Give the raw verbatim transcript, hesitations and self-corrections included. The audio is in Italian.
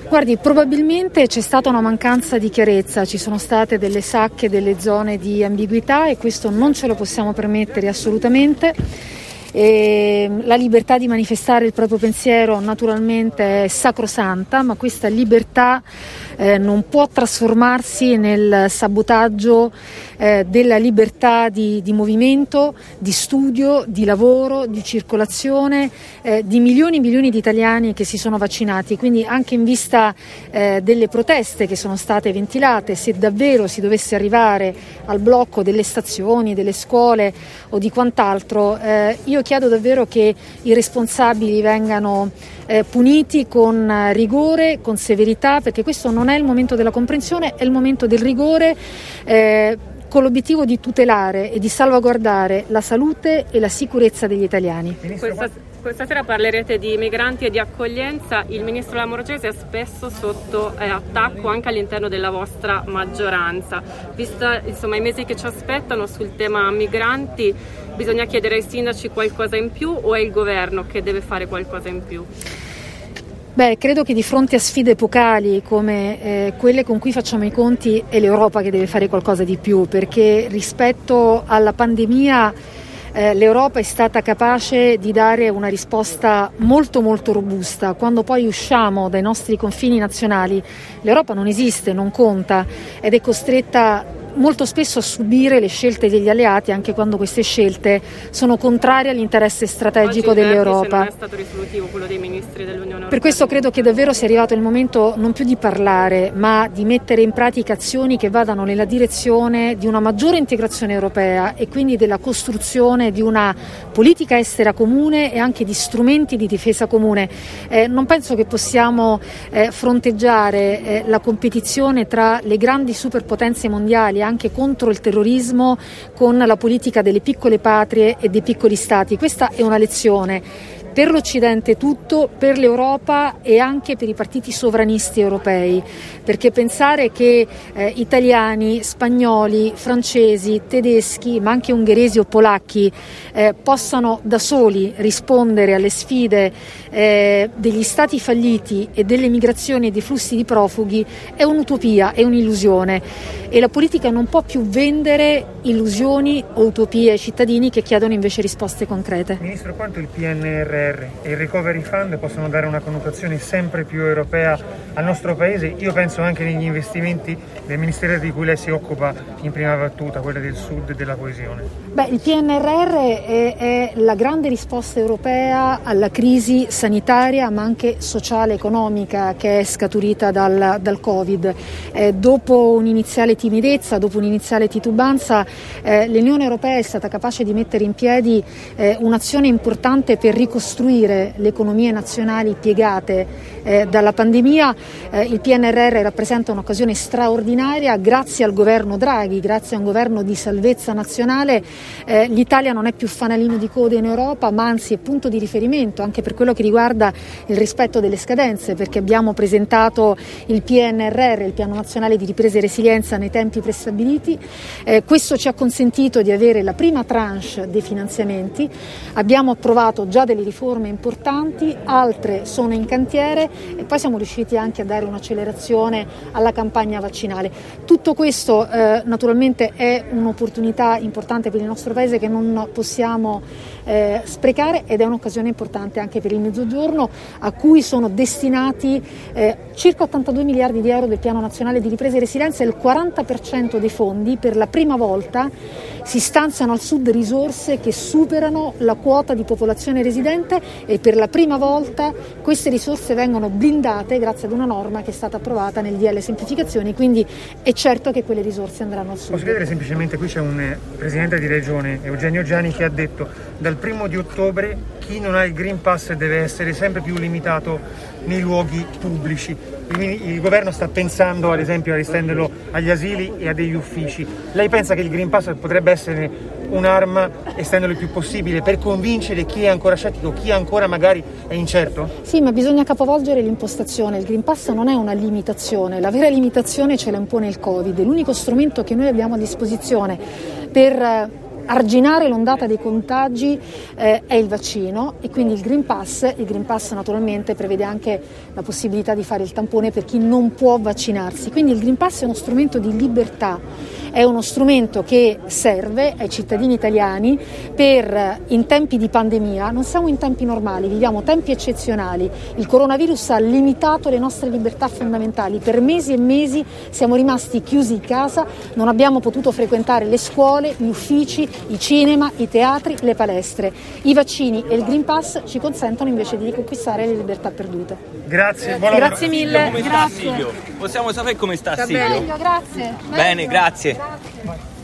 Guardi, probabilmente c'è stata una mancanza di chiarezza, ci sono state delle sacche, delle zone di ambiguità e questo non ce lo possiamo permettere assolutamente. E la libertà di manifestare il proprio pensiero naturalmente è sacrosanta, ma questa libertà eh, non può trasformarsi nel sabotaggio eh, della libertà di, di movimento, di studio, di lavoro, di circolazione eh, di milioni e milioni di italiani che si sono vaccinati. Quindi anche in vista eh, delle proteste che sono state ventilate, se davvero si dovesse arrivare al blocco delle stazioni, delle scuole o di quant'altro, eh, io chiedo davvero che i responsabili vengano eh, puniti con rigore, con severità, perché questo non è il momento della comprensione, è il momento del rigore, eh, con l'obiettivo di tutelare e di salvaguardare la salute e la sicurezza degli italiani. Questa, questa sera parlerete di migranti e di accoglienza. Il ministro Lamorgese è spesso sotto eh, attacco anche all'interno della vostra maggioranza. Visto insomma i mesi che ci aspettano sul tema migranti, bisogna chiedere ai sindaci qualcosa in più o è il governo che deve fare qualcosa in più? Beh, credo che di fronte a sfide epocali come eh, quelle con cui facciamo i conti è l'Europa che deve fare qualcosa di più, perché rispetto alla pandemia eh, l'Europa è stata capace di dare una risposta molto molto robusta. Quando poi usciamo dai nostri confini nazionali, l'Europa non esiste, non conta ed è costretta molto spesso a subire le scelte degli alleati, anche quando queste scelte sono contrarie all'interesse strategico Oggi dell'Europa. non è stato risolutivo quello dei ministri dell'Unione Europea. Per questo credo che davvero sia arrivato il momento non più di parlare, ma di mettere in pratica azioni che vadano nella direzione di una maggiore integrazione europea e quindi della costruzione di una politica estera comune e anche di strumenti di difesa comune. Eh, non penso che possiamo eh, fronteggiare eh, la competizione tra le grandi superpotenze mondiali anche contro il terrorismo con la politica delle piccole patrie e dei piccoli stati. Questa è una lezione per l'Occidente tutto, per l'Europa e anche per i partiti sovranisti europei, perché pensare che eh, italiani, spagnoli, francesi, tedeschi, ma anche ungheresi o polacchi eh, possano da soli rispondere alle sfide eh, degli stati falliti e delle migrazioni e dei flussi di profughi è un'utopia, è un'illusione e la politica non può più vendere illusioni o utopie ai cittadini che chiedono invece risposte concrete. Ministro, quanto il P N R R e il Recovery Fund possono dare una connotazione sempre più europea al nostro Paese? Io penso anche negli investimenti del Ministero di cui lei si occupa in prima battuta, quella del Sud e della coesione. Beh, il P N R R è, è la grande risposta europea alla crisi sanitaria ma anche sociale e economica che è scaturita dal, dal Covid. Eh, dopo un'iniziale timidezza, dopo un'iniziale titubanza, eh, l'Unione Europea è stata capace di mettere in piedi eh, un'azione importante per ricostruire le economie nazionali piegate eh, dalla pandemia. Eh, il P N R R rappresenta un'occasione straordinaria. Grazie al governo Draghi, grazie a un governo di salvezza nazionale, eh, l'Italia non è più fanalino di coda in Europa, ma anzi è punto di riferimento anche per quello che riguarda il rispetto delle scadenze, perché abbiamo presentato il P N R R, il Piano Nazionale di Ripresa e Resilienza, nei tempi prestabiliti. Eh, questo ci ha consentito di avere la prima tranche dei finanziamenti. Abbiamo approvato già delle riforme importanti, altre sono in cantiere e poi siamo riusciti anche a dare un'accelerazione alla campagna vaccinale. Tutto questo eh, naturalmente è un'opportunità importante per il nostro Paese che non possiamo eh, sprecare ed è un'occasione importante anche per il Mezzogiorno, a cui sono destinati eh, circa ottantadue miliardi di euro del Piano Nazionale di Ripresa e Resilienza e il quaranta per cento dei fondi. Per la prima volta si stanziano al Sud risorse che superano la quota di popolazione residente e per la prima volta queste risorse vengono blindate grazie ad una norma che è stata approvata nel D L Semplificazioni, quindi è certo che quelle risorse andranno al Sud. Posso chiedere semplicemente, qui c'è un presidente di regione, Eugenio Giani, che ha detto dal primo di ottobre chi non ha il Green Pass deve essere sempre più limitato nei luoghi pubblici. Il, il governo sta pensando ad esempio a estenderlo agli asili e a degli uffici. Lei pensa che il Green Pass potrebbe essere un'arma, estenderlo il più possibile per convincere chi è ancora scettico, chi ancora magari è incerto? Sì, ma bisogna capovolgere l'impostazione. Il Green Pass non è una limitazione, la vera limitazione ce la impone il Covid. È l'unico strumento che noi abbiamo a disposizione per arginare l'ondata dei contagi eh, è il vaccino, e quindi il Green Pass. Il Green Pass naturalmente prevede anche la possibilità di fare il tampone per chi non può vaccinarsi, quindi il Green Pass è uno strumento di libertà, è uno strumento che serve ai cittadini italiani per, in tempi di pandemia, non siamo in tempi normali, viviamo tempi eccezionali, il coronavirus ha limitato le nostre libertà fondamentali, per mesi e mesi siamo rimasti chiusi in casa, non abbiamo potuto frequentare le scuole, gli uffici, i cinema, i teatri, le palestre. I vaccini e il Green Pass ci consentono invece di riconquistare le libertà perdute. Grazie, buon lavoro. Grazie mille. Come sta Silvio? Possiamo sapere come sta, sta Silvio? Meglio, grazie. Bene, meglio. grazie. Grazie.